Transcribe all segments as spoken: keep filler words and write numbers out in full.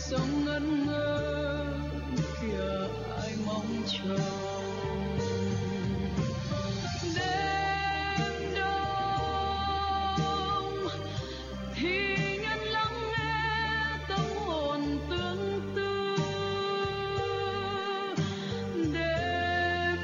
sống ngẩn ngơ kìa ai mong chờ. Đêm đông thì nhân lắng nghe tâm hồn tương tư. Đêm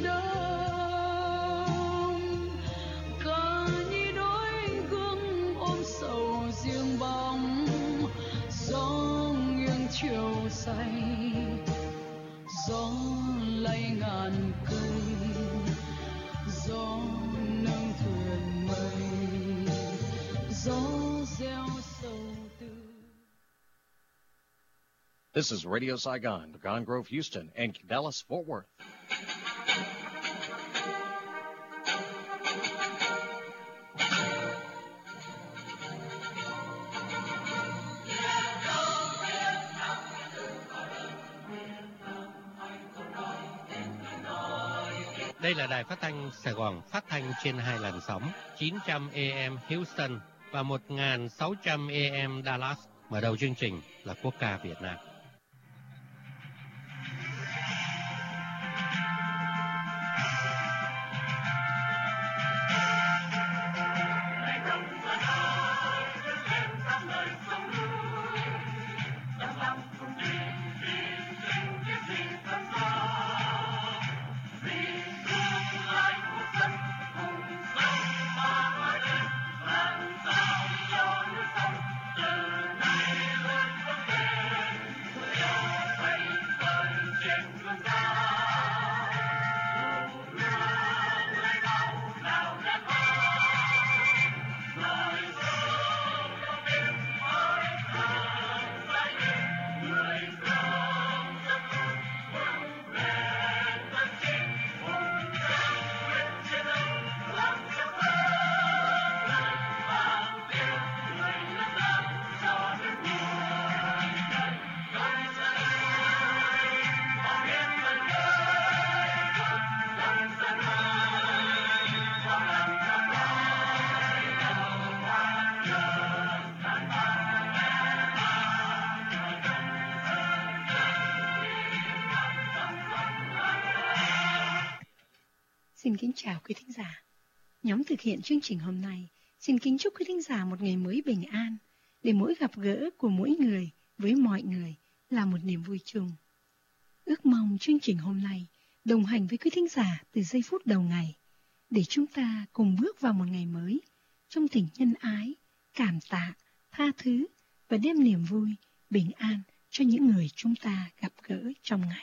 đông ca như đôi gương ôm sầu riêng bóng. Gió nghiêng chiều say, gió lay ngàn cây, gió nâng thuyền mây, gió gieo sầu tư. This is Radio Saigon, Gone Grove, Houston, and Dallas, Fort Worth. Đây là đài phát thanh Sài Gòn, phát thanh trên hai làn sóng chín trăm A M Houston và một nghìn sáu trăm A M Dallas. Mở đầu chương trình là quốc ca Việt Nam. Xin kính chào quý thính giả. Nhóm thực hiện chương trình hôm nay xin kính chúc quý thính giả một ngày mới bình an, để mỗi gặp gỡ của mỗi người với mọi người là một niềm vui chung. Ước mong chương trình hôm nay đồng hành với quý thính giả từ giây phút đầu ngày, để chúng ta cùng bước vào một ngày mới trong tình nhân ái, cảm tạ, tha thứ và đem niềm vui, bình an cho những người chúng ta gặp gỡ trong ngày.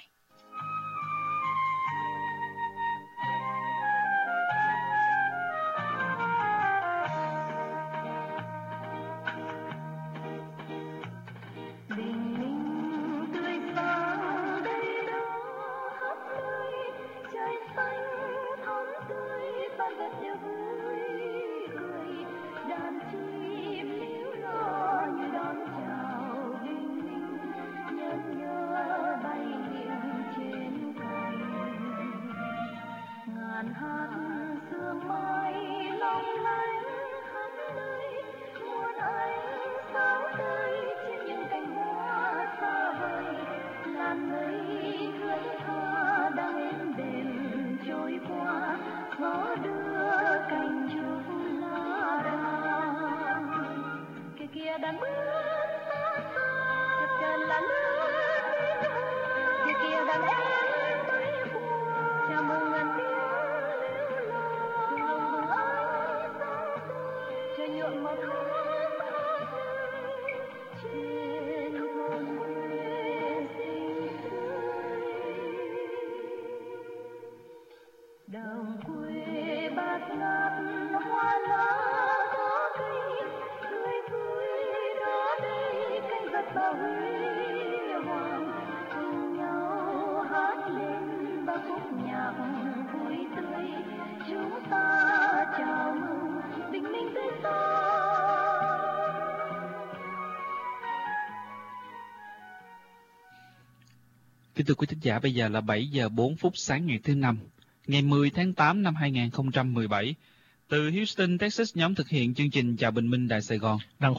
Kính thưa quý thính giả, bây giờ là bảy giờ bốn phút sáng ngày thứ năm, ngày mười tháng tám năm hai nghìn không trăm mười bảy. Từ Houston, Texas, nhóm thực hiện chương trình Chào Bình Minh Đài Sài Gòn, Đăng Khoa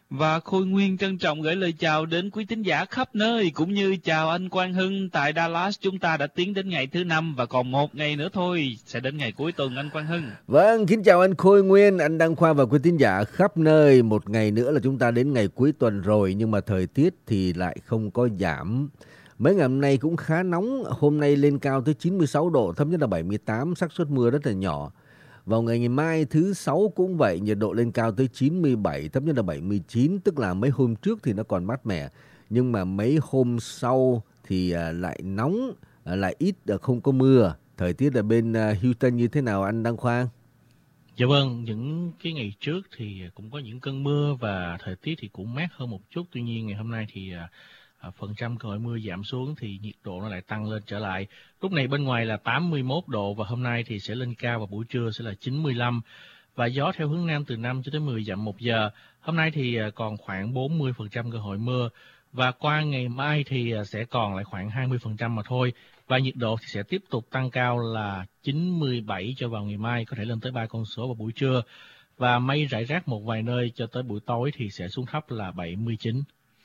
Và Khôi Nguyên trân trọng gửi lời chào đến quý thính giả khắp nơi, cũng như chào anh Quang Hưng tại Dallas. Chúng ta đã tiến đến ngày thứ năm và còn một ngày nữa thôi sẽ đến ngày cuối tuần, anh Quang Hưng. Vâng, kính chào anh Khôi Nguyên, anh Đăng Khoa và quý thính giả khắp nơi. Một ngày nữa là chúng ta đến ngày cuối tuần rồi, nhưng mà thời tiết thì lại không có giảm. Mấy ngày hôm nay cũng khá nóng, hôm nay lên cao tới chín mươi sáu độ, thấp nhất là bảy mươi tám, xác suất mưa rất là nhỏ. Vào ngày ngày mai thứ sáu cũng vậy, nhiệt độ lên cao tới chín mươi bảy, thấp nhất là bảy mươi chín, tức là mấy hôm trước thì nó còn mát mẻ, nhưng mà mấy hôm sau thì lại nóng, lại ít, không có mưa. Thời tiết ở bên Houston như thế nào anh Đăng Khoa? Dạ vâng, những cái ngày trước thì cũng có những cơn mưa và thời tiết thì cũng mát hơn một chút. Tuy nhiên ngày hôm nay thì à, phần trăm cơ hội mưa giảm xuống thì nhiệt độ nó lại tăng lên trở lại. Lúc này bên ngoài là tám mươi mốt độ và hôm nay thì sẽ lên cao vào buổi trưa sẽ là chín mươi lăm. Và gió theo hướng nam từ năm cho tới mười dặm một giờ. Hôm nay thì còn khoảng bốn mươi phần trăm cơ hội mưa. Và qua ngày mai thì sẽ còn lại khoảng hai mươi phần trăm mà thôi. Và nhiệt độ thì sẽ tiếp tục tăng cao là chín mươi bảy cho vào ngày mai, có thể lên tới ba con số vào buổi trưa. Và mây rải rác một vài nơi cho tới buổi tối thì sẽ xuống thấp là bảy mươi chín.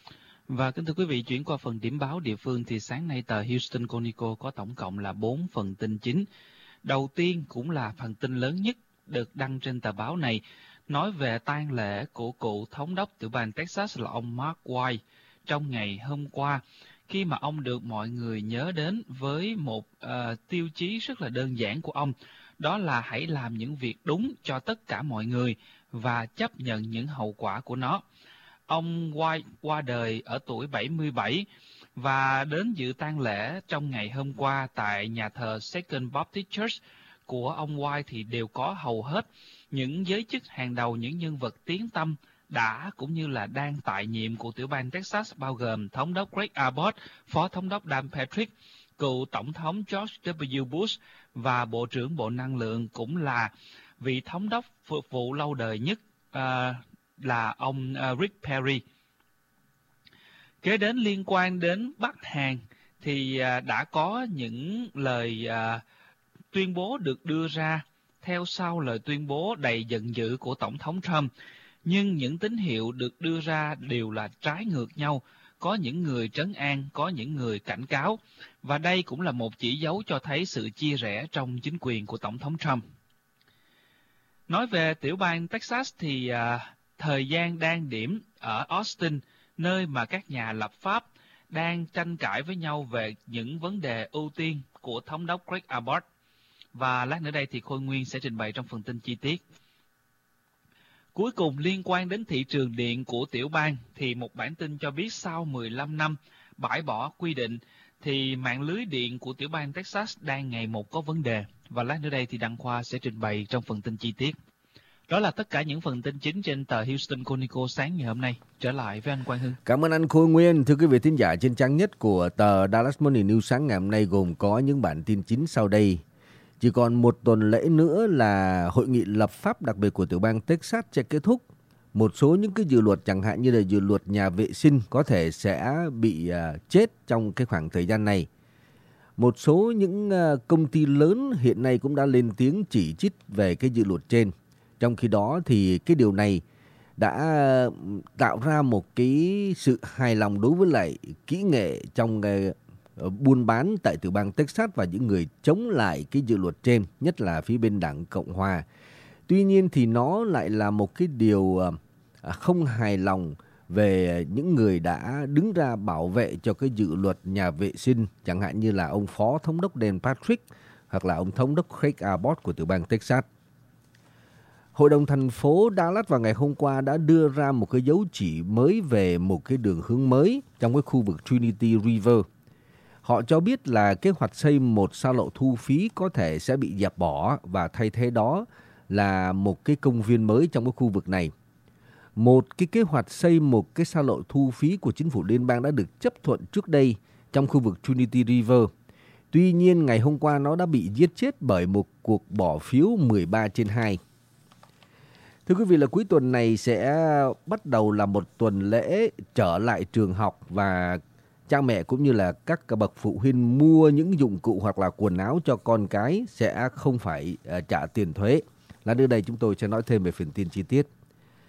Và kính thưa quý vị, chuyển qua phần điểm báo địa phương thì sáng nay tờ Houston Chronicle có tổng cộng là bốn phần tin chính. Đầu tiên cũng là phần tin lớn nhất được đăng trên tờ báo này, nói về tang lễ của cựu thống đốc tiểu bang Texas là ông Mark White trong ngày hôm qua, khi mà ông được mọi người nhớ đến với một uh, tiêu chí rất là đơn giản của ông, đó là hãy làm những việc đúng cho tất cả mọi người và chấp nhận những hậu quả của nó. Ông White qua đời ở tuổi bảy mươi bảy và đến dự tang lễ trong ngày hôm qua tại nhà thờ Second Baptist Church của ông White thì đều có hầu hết những giới chức hàng đầu, những nhân vật tiếng tăm đã cũng như là đang tại nhiệm của tiểu bang Texas, bao gồm thống đốc Greg Abbott, phó thống đốc Dan Patrick, cựu tổng thống George W. Bush và bộ trưởng bộ năng lượng cũng là vị thống đốc phục vụ lâu đời nhất uh, là ông uh, Rick Perry. Kế đến liên quan đến Bắc Hàn thì uh, đã có những lời uh, tuyên bố được đưa ra theo sau lời tuyên bố đầy giận dữ của Tổng thống Trump. Nhưng những tín hiệu được đưa ra đều là trái ngược nhau. Có những người trấn an, có những người cảnh cáo. Và đây cũng là một chỉ dấu cho thấy sự chia rẽ trong chính quyền của Tổng thống Trump. Nói về tiểu bang Texas thì à, thời gian đang điểm ở Austin, nơi mà các nhà lập pháp đang tranh cãi với nhau về những vấn đề ưu tiên của thống đốc Greg Abbott. Và lát nữa đây thì Khôi Nguyên sẽ trình bày trong phần tin chi tiết. Cuối cùng, liên quan đến thị trường điện của tiểu bang thì một bản tin cho biết sau mười lăm năm bãi bỏ quy định thì mạng lưới điện của tiểu bang Texas đang ngày một có vấn đề. Và lát nữa đây thì Đăng Khoa sẽ trình bày trong phần tin chi tiết. Đó là tất cả những phần tin chính trên tờ Houston Chronicle sáng ngày hôm nay. Trở lại với anh Quang Hưng. Cảm ơn anh Khôi Nguyên. Thưa quý vị thính giả, trên trang nhất của tờ Dallas Morning News sáng ngày hôm nay gồm có những bản tin chính sau đây. Chỉ còn một tuần lễ nữa là hội nghị lập pháp đặc biệt của tiểu bang Texas sẽ kết thúc. Một số những cái dự luật chẳng hạn như là dự luật nhà vệ sinh có thể sẽ bị uh, chết trong cái khoảng thời gian này. Một số những uh, công ty lớn hiện nay cũng đã lên tiếng chỉ trích về cái dự luật trên. Trong khi đó thì cái điều này đã tạo ra một cái sự hài lòng đối với lại kỹ nghệ trong uh, buôn bán tại tiểu bang Texas và những người chống lại cái dự luật trên, nhất là phía bên đảng Cộng Hòa. Tuy nhiên thì nó lại là một cái điều không hài lòng về những người đã đứng ra bảo vệ cho cái dự luật nhà vệ sinh, chẳng hạn như là ông phó thống đốc Dan Patrick hoặc là ông thống đốc Greg Abbott của tiểu bang Texas. Hội đồng thành phố Dallas vào ngày hôm qua đã đưa ra một cái dấu chỉ mới về một cái đường hướng mới trong cái khu vực Trinity River. Họ cho biết là kế hoạch xây một xa lộ thu phí có thể sẽ bị dẹp bỏ và thay thế đó là một cái công viên mới trong cái khu vực này. Một cái kế hoạch xây một cái xa lộ thu phí của chính phủ liên bang đã được chấp thuận trước đây trong khu vực Trinity River. Tuy nhiên ngày hôm qua nó đã bị giết chết bởi một cuộc bỏ phiếu mười ba trên hai. Thưa quý vị, là cuối tuần này sẽ bắt đầu là một tuần lễ trở lại trường học và cha mẹ cũng như là các bậc phụ huynh mua những dụng cụ hoặc là quần áo cho con cái sẽ không phải uh, trả tiền thuế. Là đưa đây chúng tôi sẽ nói thêm về phần tin chi tiết.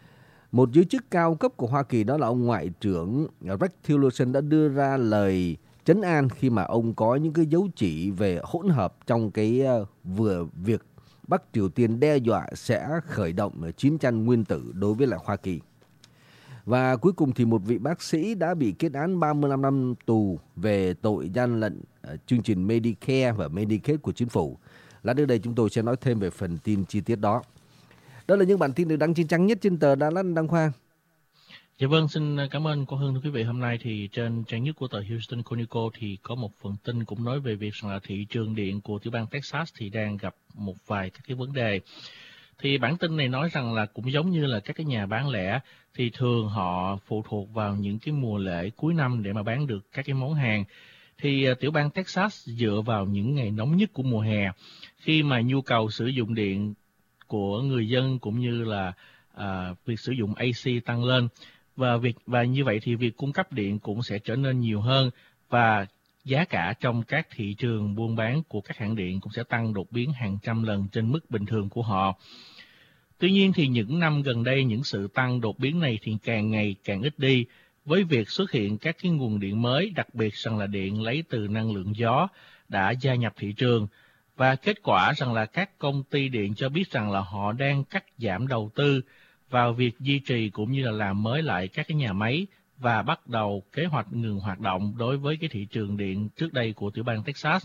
Một giới chức cao cấp của Hoa Kỳ, đó là ông Ngoại trưởng Rex Tillerson, đã đưa ra lời trấn an khi mà ông có những cái dấu chỉ về hỗn hợp trong cái uh, vừa việc Bắc Triều Tiên đe dọa sẽ khởi động chiến tranh nguyên tử đối với lại Hoa Kỳ. Và cuối cùng thì một vị bác sĩ đã bị kết án ba mươi lăm năm tù về tội gian lận uh, chương trình Medicare và Medicaid của chính phủ. Lát nữa đây chúng tôi sẽ nói thêm về phần tin chi tiết đó. Đó là những bản tin được đăng trên trang nhất trên tờ Dallas Đăng Khoa. Dạ vâng, xin cảm ơn cô Hương. Thưa quý vị, hôm nay thì trên trang nhất của tờ Houston Chronicle thì có một phần tin cũng nói về việc rằng là thị trường điện của tiểu bang Texas thì đang gặp một vài các cái vấn đề. Thì bản tin này nói rằng là cũng giống như là các cái nhà bán lẻ thì thường họ phụ thuộc vào những cái mùa lễ cuối năm để mà bán được các cái món hàng. Thì uh, tiểu bang Texas dựa vào những ngày nóng nhất của mùa hè, khi mà nhu cầu sử dụng điện của người dân cũng như là uh, việc sử dụng a xê tăng lên, và việc và như vậy thì việc cung cấp điện cũng sẽ trở nên nhiều hơn, và giá cả trong các thị trường buôn bán của các hãng điện cũng sẽ tăng đột biến hàng trăm lần trên mức bình thường của họ. Tuy nhiên thì những năm gần đây, những sự tăng đột biến này thì càng ngày càng ít đi, với việc xuất hiện các cái nguồn điện mới, đặc biệt rằng là điện lấy từ năng lượng gió đã gia nhập thị trường. Và kết quả rằng là các công ty điện cho biết rằng là họ đang cắt giảm đầu tư vào việc duy trì cũng như là làm mới lại các cái nhà máy, và bắt đầu kế hoạch ngừng hoạt động đối với cái thị trường điện trước đây của tiểu bang Texas.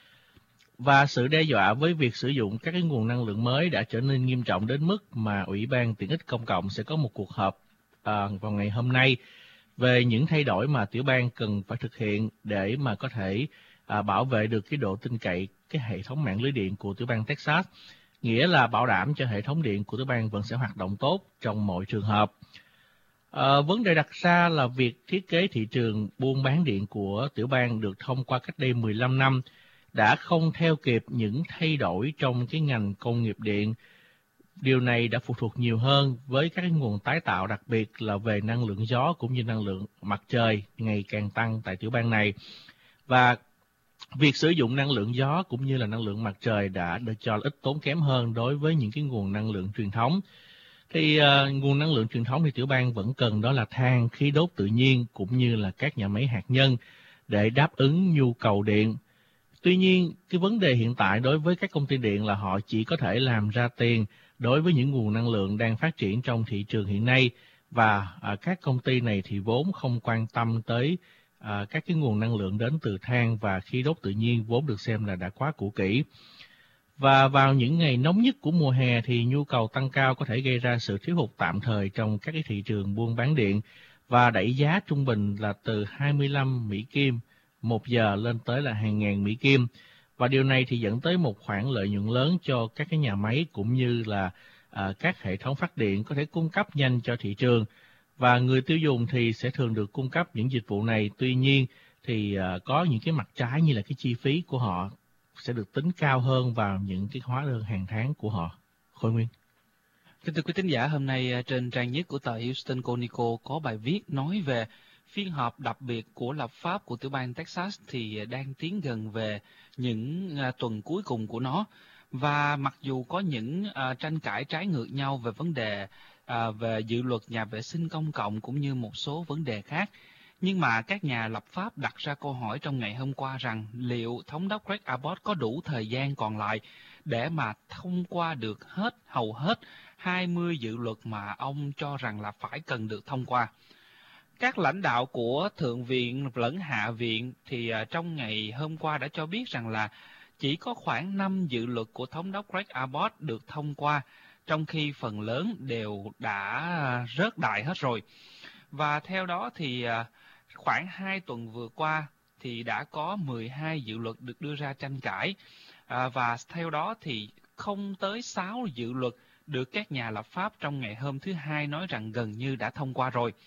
Và sự đe dọa với việc sử dụng các cái nguồn năng lượng mới đã trở nên nghiêm trọng đến mức mà Ủy ban Tiện ích Công cộng sẽ có một cuộc họp à, vào ngày hôm nay về những thay đổi mà tiểu bang cần phải thực hiện để mà có thể à, bảo vệ được cái độ tin cậy cái hệ thống mạng lưới điện của tiểu bang Texas, nghĩa là bảo đảm cho hệ thống điện của tiểu bang vẫn sẽ hoạt động tốt trong mọi trường hợp. À, vấn đề đặt ra là việc thiết kế thị trường buôn bán điện của tiểu bang được thông qua cách đây mười lăm năm đã không theo kịp những thay đổi trong cái ngành công nghiệp điện. Điều này đã phụ thuộc nhiều hơn với các nguồn tái tạo, đặc biệt là về năng lượng gió cũng như năng lượng mặt trời ngày càng tăng tại tiểu bang này. Và việc sử dụng năng lượng gió cũng như là năng lượng mặt trời đã được cho ít tốn kém hơn đối với những cái nguồn năng lượng truyền thống. Thì uh, nguồn năng lượng truyền thống thì tiểu bang vẫn cần, đó là than, khí đốt tự nhiên cũng như là các nhà máy hạt nhân để đáp ứng nhu cầu điện. Tuy nhiên, cái vấn đề hiện tại đối với các công ty điện là họ chỉ có thể làm ra tiền đối với những nguồn năng lượng đang phát triển trong thị trường hiện nay, và à, các công ty này thì vốn không quan tâm tới à, các cái nguồn năng lượng đến từ than và khí đốt tự nhiên vốn được xem là đã quá cũ kỹ. Và vào những ngày nóng nhất của mùa hè thì nhu cầu tăng cao có thể gây ra sự thiếu hụt tạm thời trong các cái thị trường buôn bán điện, và đẩy giá trung bình là từ hai mươi lăm Mỹ Kim một giờ lên tới là hàng ngàn Mỹ Kim. Và điều này thì dẫn tới một khoản lợi nhuận lớn cho các cái nhà máy cũng như là à, các hệ thống phát điện có thể cung cấp nhanh cho thị trường. Và người tiêu dùng thì sẽ thường được cung cấp những dịch vụ này. Tuy nhiên thì à, có những cái mặt trái như là cái chi phí của họ sẽ được tính cao hơn vào những cái hóa đơn hàng tháng của họ. Khôi Nguyên. Kính thưa quý thính giả, hôm nay trên trang nhất của tờ Houston Chronicle có bài viết nói về phiên họp đặc biệt của lập pháp của tiểu bang Texas thì đang tiến gần về những uh, tuần cuối cùng của nó. Và mặc dù có những uh, tranh cãi trái ngược nhau về vấn đề uh, về dự luật nhà vệ sinh công cộng cũng như một số vấn đề khác, nhưng mà các nhà lập pháp đặt ra câu hỏi trong ngày hôm qua rằng liệu Thống đốc Greg Abbott có đủ thời gian còn lại để mà thông qua được hết hầu hết hai mươi dự luật mà ông cho rằng là phải cần được thông qua. Các lãnh đạo của Thượng viện lẫn Hạ viện thì uh, trong ngày hôm qua đã cho biết rằng là chỉ có khoảng năm dự luật của Thống đốc Greg Abbott được thông qua, trong khi phần lớn đều đã rớt đại hết rồi. Và theo đó thì uh, khoảng hai tuần vừa qua thì đã có mười hai dự luật được đưa ra tranh cãi, uh, và theo đó thì không tới sáu dự luật được các nhà lập pháp trong ngày hôm thứ Hai nói rằng gần như đã thông qua rồi.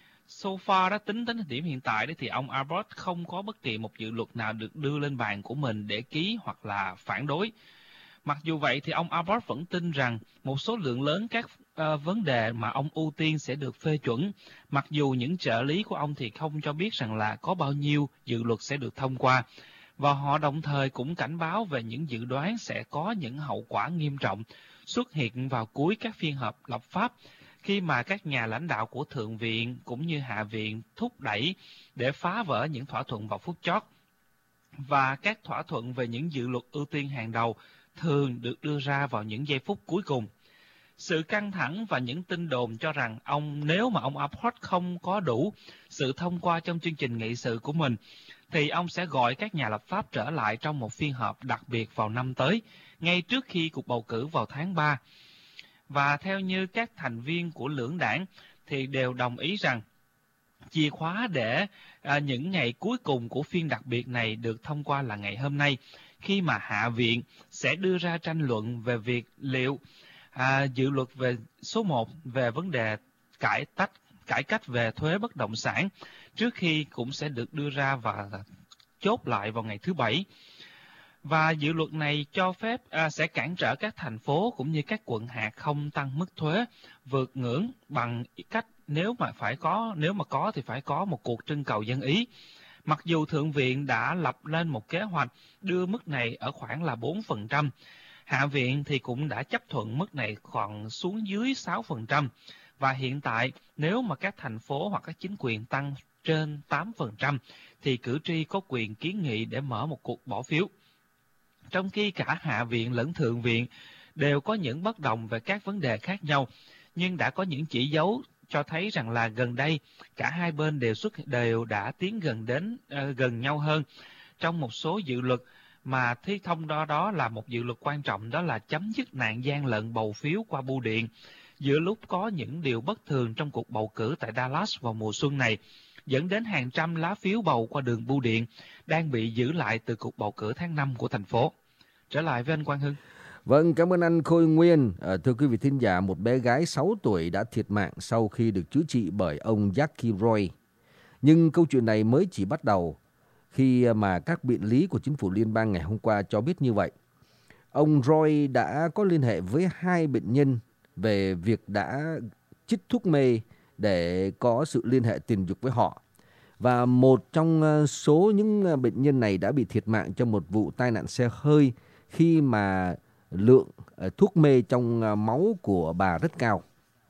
So far đã tính đến thời điểm hiện tại đấy thì ông Abbott không có bất kỳ một dự luật nào được đưa lên bàn của mình để ký hoặc là phản đối. Mặc dù vậy thì ông Abbott vẫn tin rằng một số lượng lớn các uh, vấn đề mà ông ưu tiên sẽ được phê chuẩn, mặc dù những trợ lý của ông thì không cho biết rằng là có bao nhiêu dự luật sẽ được thông qua. Và họ đồng thời cũng cảnh báo về những dự đoán sẽ có những hậu quả nghiêm trọng xuất hiện vào cuối các phiên họp lập pháp khi mà các nhà lãnh đạo của Thượng viện cũng như Hạ viện thúc đẩy để phá vỡ những thỏa thuận vào phút chót. Và các thỏa thuận về những dự luật ưu tiên hàng đầu thường được đưa ra vào những giây phút cuối cùng. Sự căng thẳng và những tin đồn cho rằng ông nếu mà ông Abbott không có đủ sự thông qua trong chương trình nghị sự của mình, thì ông sẽ gọi các nhà lập pháp trở lại trong một phiên họp đặc biệt vào năm tới, ngay trước khi cuộc bầu cử vào tháng ba. Và theo như các thành viên của lưỡng đảng thì đều đồng ý rằng chìa khóa để à, những ngày cuối cùng của phiên đặc biệt này được thông qua là ngày hôm nay, khi mà Hạ viện sẽ đưa ra tranh luận về việc liệu à, dự luật về số một về vấn đề cải tách cải cách về thuế bất động sản trước khi cũng sẽ được đưa ra và chốt lại vào ngày thứ Bảy. Và dự luật này cho phép à, sẽ cản trở các thành phố cũng như các quận hạt không tăng mức thuế vượt ngưỡng bằng cách nếu mà phải có nếu mà có thì phải có một cuộc trưng cầu dân ý. Mặc dù Thượng viện đã lập lên một kế hoạch đưa mức này ở khoảng là bốn phần trăm, Hạ viện thì cũng đã chấp thuận mức này khoảng xuống dưới sáu phần trăm. Và hiện tại nếu mà các thành phố hoặc các chính quyền tăng trên tám phần trăm thì cử tri có quyền kiến nghị để mở một cuộc bỏ phiếu. Trong khi cả Hạ viện lẫn Thượng viện đều có những bất đồng về các vấn đề khác nhau, nhưng đã có những chỉ dấu cho thấy rằng là gần đây cả hai bên đều xuất đều đã tiến gần đến uh, gần nhau hơn trong một số dự luật, mà thi thông đó đó là một dự luật quan trọng, đó là chấm dứt nạn gian lận bầu phiếu qua bưu điện, giữa lúc có những điều bất thường trong cuộc bầu cử tại Dallas vào mùa xuân này, dẫn đến hàng trăm lá phiếu bầu qua đường bưu điện đang bị giữ lại từ cuộc bầu cử tháng năm của thành phố. Trở lại với anh Quang Hưng. Vâng, cảm ơn anh Khôi Nguyên. À, thưa quý vị thính giả, một bé gái sáu tuổi đã thiệt mạng sau khi được chữa trị bởi ông Jackie Roy. Nhưng câu chuyện này mới chỉ bắt đầu khi mà các biện lý của chính phủ liên bang ngày hôm qua cho biết như vậy. Ông Roy đã có liên hệ với hai bệnh nhân về việc đã chích thuốc mê để có sự liên hệ tình dục với họ. Và một trong số những bệnh nhân này đã bị thiệt mạng trong một vụ tai nạn xe hơi khi mà lượng thuốc mê trong máu của bà rất cao.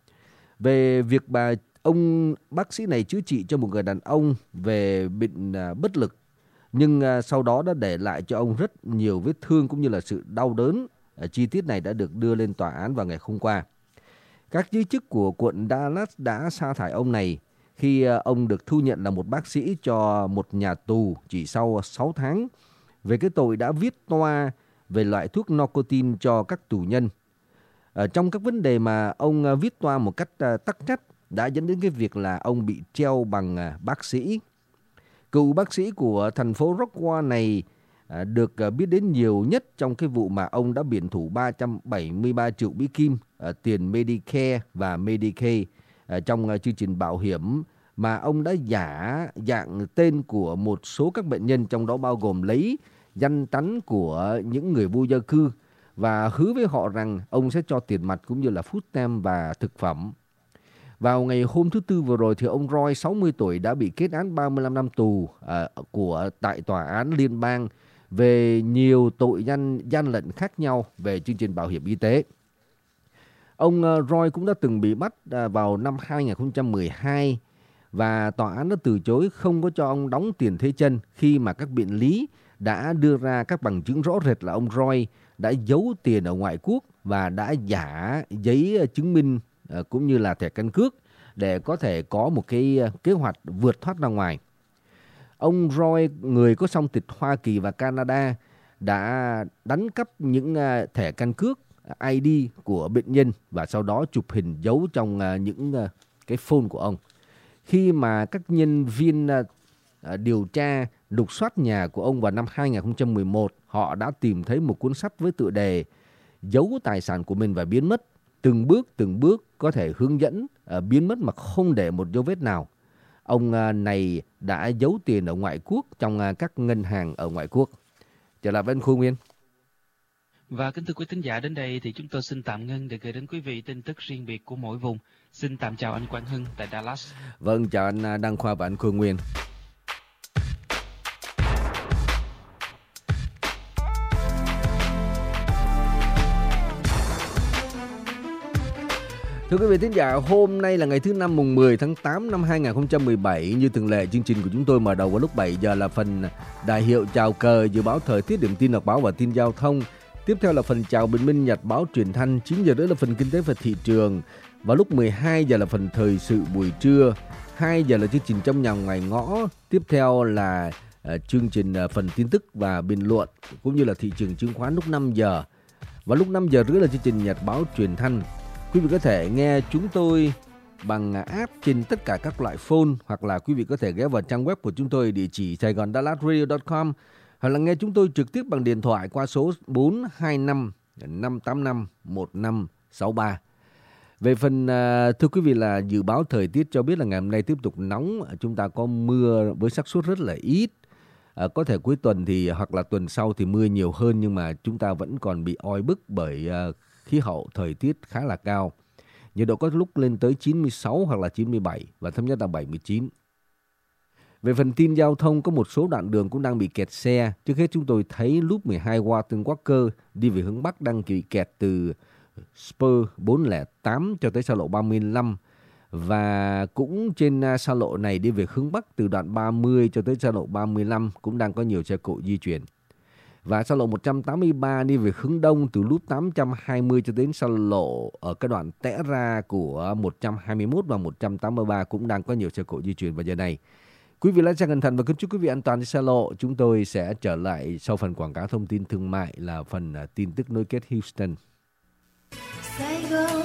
Về việc bà ông bác sĩ này chữa trị cho một người đàn ông về bệnh bất lực, nhưng sau đó đã để lại cho ông rất nhiều vết thương cũng như là sự đau đớn. Chi tiết này đã được đưa lên tòa án vào ngày hôm qua. Các giới chức của quận Dallas đã sa thải ông này khi ông được thu nhận là một bác sĩ cho một nhà tù chỉ sau sáu tháng về cái tội đã viết toa về loại thuốc nicotine cho các tù nhân. Ở trong các vấn đề mà ông viết toa một cách tắc trách đã dẫn đến cái việc là ông bị treo bằng bác sĩ. Cựu bác sĩ của thành phố Rockwall này được biết đến nhiều nhất trong cái vụ mà ông đã biển thủ ba trăm bảy mươi ba triệu Mỹ Kim tiền Medicare và Medicaid trong chương trình bảo hiểm mà ông đã giả dạng tên của một số các bệnh nhân, trong đó bao gồm lấy danh tánh của những người vô gia cư và hứa với họ rằng ông sẽ cho tiền mặt cũng như là food stamp và thực phẩm. Vào ngày hôm thứ Tư vừa rồi thì ông Roy, sáu mươi tuổi, đã bị kết án ba mươi lăm năm tù à, của tại tòa án liên bang về nhiều tội danh gian lận khác nhau về chương trình bảo hiểm y tế. Ông Roy cũng đã từng bị bắt vào năm hai không một hai và tòa án đã từ chối không có cho ông đóng tiền thế chân khi mà các biện lý đã đưa ra các bằng chứng rõ rệt là ông Roy đã giấu tiền ở ngoại quốc và đã giả giấy chứng minh cũng như là thẻ căn cước để có thể có một cái kế hoạch vượt thoát ra ngoài. Ông Roy, người có song tịch Hoa Kỳ và Canada, đã đánh cắp những thẻ căn cước i đê của bệnh nhân và sau đó chụp hình giấu trong những cái phone của ông. Khi mà các nhân viên điều tra lục soát nhà của ông vào năm hai không một một, họ đã tìm thấy một cuốn sách với tựa đề giấu tài sản của mình và biến mất, từng bước từng bước có thể hướng dẫn biến mất mà không để một dấu vết nào. Ông này đã giấu tiền ở ngoại quốc trong các ngân hàng ở ngoại quốc. Trở lại với anh Khôi Nguyên. Và kính thưa quý thính giả, đến đây thì chúng tôi xin tạm ngưng để gửi đến quý vị tin tức riêng biệt của mỗi vùng. Xin tạm chào anh Quang Hưng tại Dallas. Vâng, chào anh Đăng Khoa và anh Khôi Nguyên. Thưa quý vị thính giả, hôm nay là ngày thứ năm mùng mười tháng tám năm hai không một bảy. Như thường lệ, chương trình của chúng tôi mở đầu vào lúc bảy giờ là phần đại hiệu chào cờ, dự báo thời tiết, điểm tin đọc báo và tin giao thông. Tiếp theo là phần chào bình minh, nhật báo truyền thanh. chín giờ rưỡi là phần kinh tế và thị trường. Vào lúc mười hai giờ là phần thời sự buổi trưa. hai giờ là chương trình trong nhà ngoài ngõ. Tiếp theo là uh, chương trình uh, phần tin tức và bình luận cũng như là thị trường chứng khoán lúc năm giờ. Và lúc năm giờ rưỡi là chương trình nhật báo truyền thanh. Quý vị có thể nghe chúng tôi bằng app trên tất cả các loại phone, hoặc là quý vị có thể ghé vào trang web của chúng tôi địa chỉ saigon dallas radio chấm com, hoặc là nghe chúng tôi trực tiếp bằng điện thoại qua số bốn hai năm năm tám năm một năm sáu ba. Về phần uh, thưa quý vị là dự báo thời tiết cho biết là ngày hôm nay tiếp tục nóng, chúng ta có mưa với xác suất rất là ít. À, có thể cuối tuần thì hoặc là tuần sau thì mưa nhiều hơn, nhưng mà chúng ta vẫn còn bị oi bức bởi uh, khí hậu thời tiết khá là cao. Nhiệt độ có lúc lên tới chín mươi sáu hoặc là chín mươi bảy và thấp nhất là bảy mươi chín. Về phần tin giao thông, có một số đoạn đường cũng đang bị kẹt xe. Trước hết chúng tôi thấy loop mười hai Walton Walker đi về hướng Bắc đang bị kẹt từ Spur bốn không tám cho tới xa lộ ba mươi lăm. Và cũng trên xa lộ này đi về hướng Bắc từ đoạn ba mươi cho tới xa lộ ba mươi lăm cũng đang có nhiều xe cộ di chuyển. Và xa lộ một trăm tám mươi ba đi về hướng Đông từ loop tám trăm hai mươi cho đến xa lộ ở cái đoạn tẽ ra của một trăm hai mươi mốt và một trăm tám mươi ba cũng đang có nhiều xe cộ di chuyển vào giờ này. Quý vị lái xe cẩn thận và kính chúc quý vị an toàn trên xa lộ. Chúng tôi sẽ trở lại sau phần quảng cáo thông tin thương mại là phần tin tức nối kết Houston. Sài Gòn